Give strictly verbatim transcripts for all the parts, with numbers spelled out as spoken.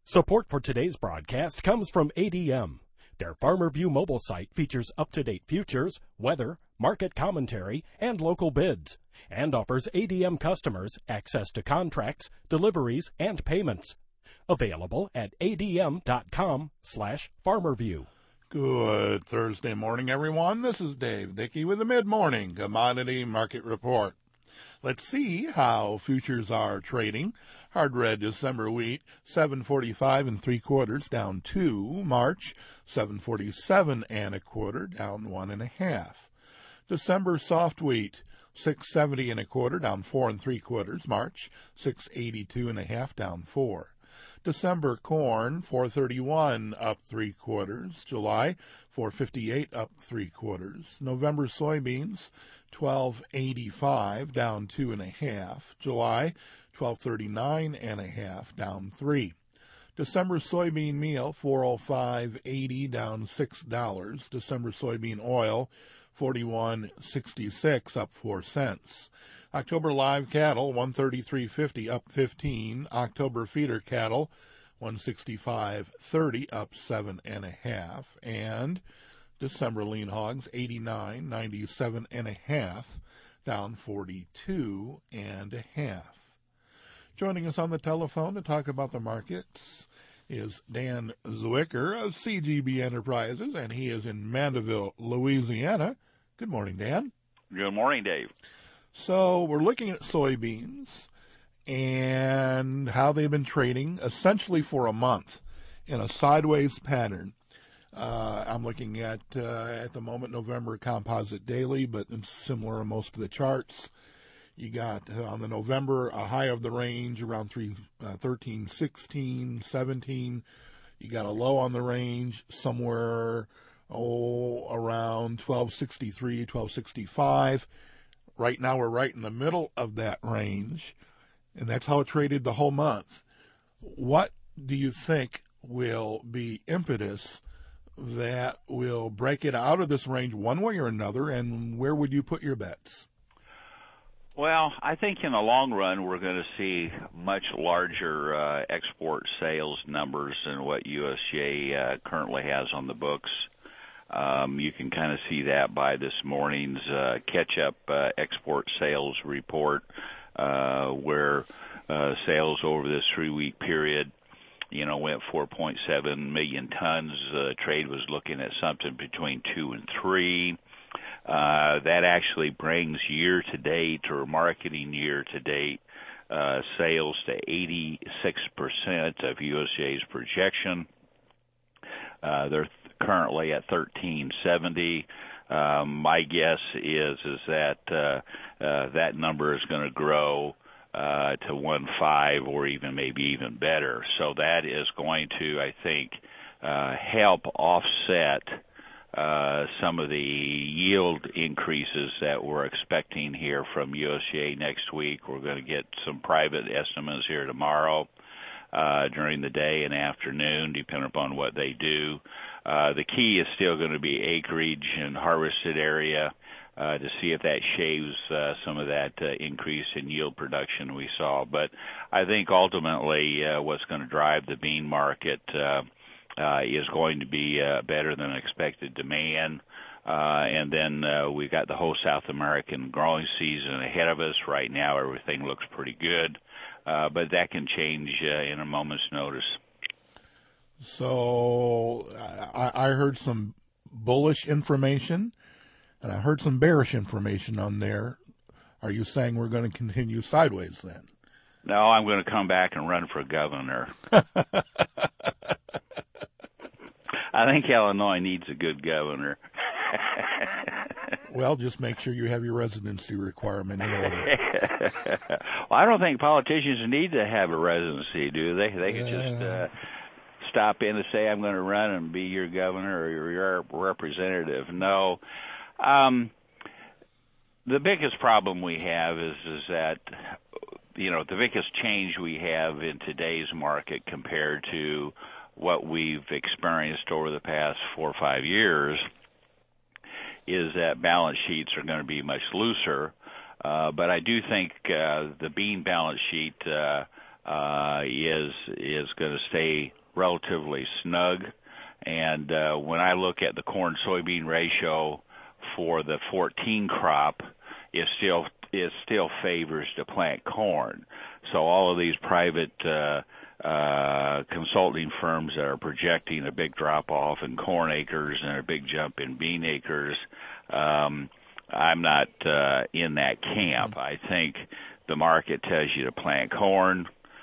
Support for today's broadcast comes from A D M. Their FarmerView mobile site features up-to-date futures, weather, market commentary, and local bids, and offers A D M customers access to contracts, deliveries, and payments. Available at adm.com slash farmerview. Good Thursday morning, everyone. This is Dave Dickey with the Mid-Morning Commodity Market Report. Let's see how futures are trading. Hard red December wheat, seven forty-five and three quarters, down two. March, seven forty-seven and a quarter, down one and a half. December soft wheat, six seventy and a quarter, down four and three quarters. March, six eighty-two and a half, down four. December corn, four thirty-one, up three quarters. July, four fifty-eight, up three quarters. November soybeans, twelve eighty-five, down two and a half. July, twelve thirty-nine and a half, down three. December soybean meal, four oh five eighty, down six dollars. December soybean oil, forty-one sixty-six, up four cents. October live cattle, one thirty-three fifty, up fifteen. October feeder cattle, one sixty-five thirty, up seven and a half. And December lean hogs, eighty-nine ninety-seven and a half, down forty-two and a half. Joining us on the telephone to talk about the markets is Dan Zwicker of C G B Enterprises, and he is in Mandeville, Louisiana. Good morning, Dan. Good morning, Dave. So we're looking at soybeans and how they've been trading essentially for a month in a sideways pattern. Uh, I'm looking at, uh, at the moment, November composite daily, but it's similar in most of the charts. You got uh, on the November a high of the range around three, uh, thirteen sixteen, seventeen. You got a low on the range somewhere oh around twelve sixty-three, twelve sixty-five. Right now we're right in the middle of that range, and that's how it traded the whole month. What do you think will be impetus that will break it out of this range one way or another, and where would you put your bets? Well, I think in the long run we're going to see much larger uh, export sales numbers than what U S D A uh, currently has on the books. Um, you can kind of see that by this morning's uh, catch-up uh, export sales report, uh, where uh, sales over this three-week period, you know, went four point seven million tons. Uh, trade was looking at something between two and three. Uh, that actually brings year-to-date or marketing year-to-date uh, sales to eighty-six percent of U S D A's projection. Uh, they're currently at thirteen seventy. Um, my guess is is that uh, uh, that number is going to grow uh, to one five or even maybe even better. So that is going to, I think, uh, help offset uh, some of the yield increases that we're expecting here from U S D A next week. We're going to get some private estimates here tomorrow uh, during the day and afternoon, depending upon what they do. Uh, the key is still going to be acreage and harvested area uh, to see if that shaves uh, some of that uh, increase in yield production we saw. But I think ultimately uh, what's going to drive the bean market uh, uh, is going to be uh, better than expected demand. Uh, and then uh, we've got the whole South American growing season ahead of us. Right now everything looks pretty good, uh, but that can change uh, in a moment's notice. So I, I heard some bullish information, and I heard some bearish information on there. Are you saying we're going to continue sideways then? No, I'm going to come back and run for governor. I think Illinois needs a good governor. Well, just make sure you have your residency requirement in order. Well, I don't think politicians need to have a residency, do they? They can Yeah. just uh, stop in and say, I'm going to run and be your governor or your representative. No. Um, the biggest problem we have is, is that, you know, the biggest change we have in today's market compared to what we've experienced over the past four or five years is that balance sheets are going to be much looser. Uh, but I do think uh, the bean balance sheet uh, uh, is is going to stay relatively snug. And uh, when I look at the corn-soybean ratio for the fourteen crop, it still it still favors to plant corn. So all of these private uh, uh, consulting firms that are projecting a big drop-off in corn acres and a big jump in bean acres, um, I'm not uh, in that camp. I think the market tells you to plant corn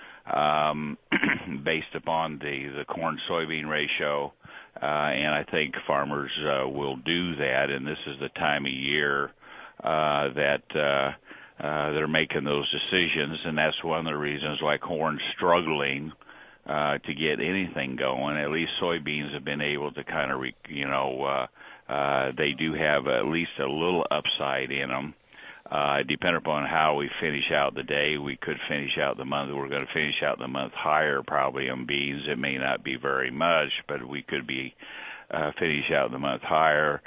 um, based upon the, the corn-soybean ratio, uh, and I think farmers uh, will do that, and this is the time of year uh, that uh, uh, they're making those decisions, and that's one of the reasons why corn's struggling uh, to get anything going. At least soybeans have been able to kind of, you know, uh, uh, they do have at least a little upside in them. Uh, depending upon how we finish out the day, we could finish out the month. We're going to finish out the month higher probably on beans. It may not be very much, but we could be uh, finish out the month higher.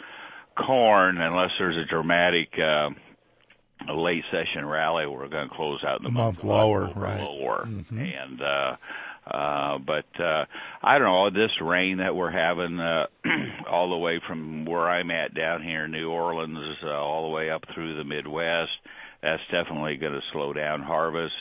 Corn, unless there's a dramatic uh, a late session rally, we're going to close out the, the month, month lower, right? Lower, mm-hmm. and uh, uh, but uh, I don't know, this rain that we're having uh, all the way from where I'm at down here in New Orleans, uh, all the way up through the Midwest, that's definitely going to slow down harvest.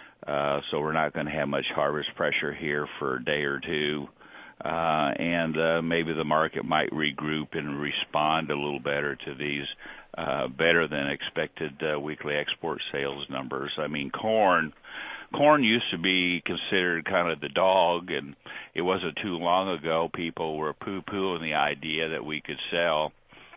Uh, so we're not going to have much harvest pressure here for a day or two. Uh, and uh, maybe the market might regroup and respond a little better to these uh, better than expected uh, weekly export sales numbers. I mean, corn, corn used to be considered kind of the dog, and it wasn't too long ago people were poo-pooing the idea that we could sell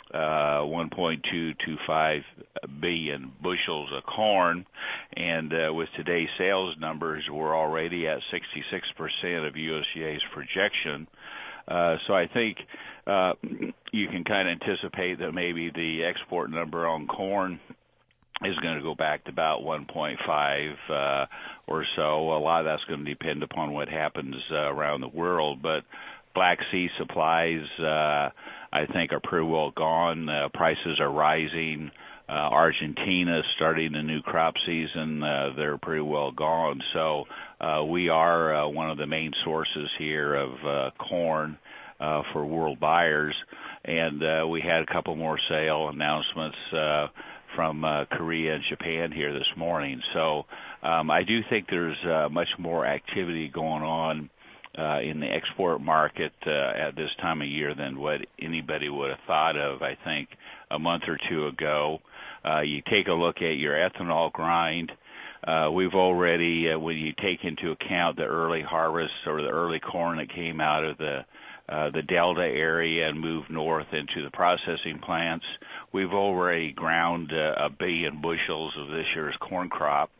uh, one point two two five billion bushels of corn, and uh, with today's sales numbers, we're already at sixty-six percent of U S D A's projection. Uh, so I think uh, you can kind of anticipate that maybe the export number on corn is going to go back to about one point five uh, or so. A lot of that's going to depend upon what happens uh, around the world, but Black Sea supplies, uh, I think, are pretty well gone. Uh, prices are rising. Uh, Argentina is starting a new crop season. Uh, they're pretty well gone. So uh, we are uh, one of the main sources here of uh, corn uh, for world buyers. And uh, we had a couple more sale announcements uh, from uh, Korea and Japan here this morning. So um, I do think there's uh, much more activity going on Uh, in the export market uh, at this time of year than what anybody would have thought of, I think, a month or two ago. Uh, you take a look at your ethanol grind. Uh, we've already, uh, when you take into account the early harvest or the early corn that came out of the uh, the Delta area and moved north into the processing plants, we've already ground uh, a billion bushels of this year's corn crop.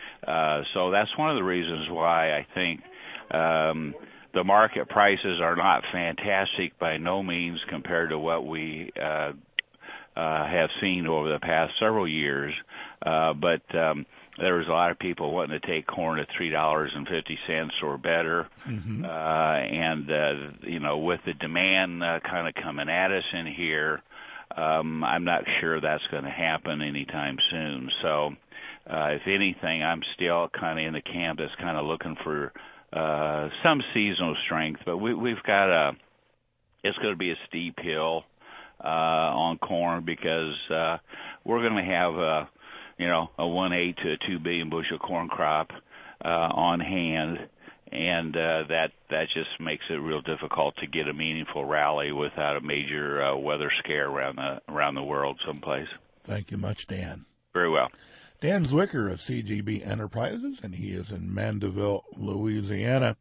Uh, so that's one of the reasons why I think Um, the market prices are not fantastic by no means compared to what we uh, uh, have seen over the past several years, uh, but um, there was a lot of people wanting to take corn at three dollars and fifty cents or better, mm-hmm. uh, and uh, you know, with the demand uh, kind of coming at us in here, um, I'm not sure that's going to happen anytime soon. So, uh, if anything, I'm still kind of in the camp that's kind of looking for Uh, some seasonal strength, but we, we've got a, it's going to be a steep hill uh, on corn because uh, we're going to have a, you know, a one eight to a two billion bushel corn crop uh, on hand, and uh, that that just makes it real difficult to get a meaningful rally without a major uh, weather scare around the around the world someplace. Thank you much, Dan. Very well. Dan Zwicker of C G B Enterprises, and he is in Mandeville, Louisiana.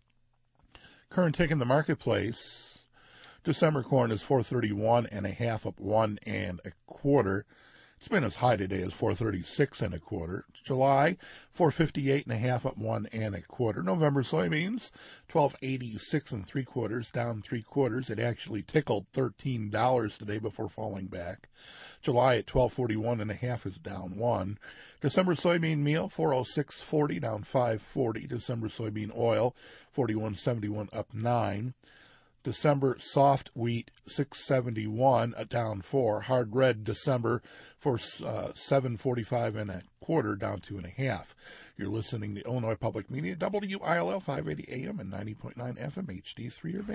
Current tick in the marketplace, December corn is four thirty-one and a half, up one and a quarter. It's been as high today as four thirty-six and a quarter. July, four fifty-eight and a half, up one and a quarter. November soybeans, twelve eighty-six and three quarters, down three quarters. It actually tickled thirteen dollars today before falling back. July at twelve forty-one and a half is down one. December soybean meal, four oh six forty, down five forty. December soybean oil, forty-one seventy-one, up nine. December soft wheat six seventy-one, a down four. Hard red December for uh, seven forty-five and a quarter, down two and a half. You're listening to Illinois Public Media, W I L L five eighty A M and ninety point nine F M H D three.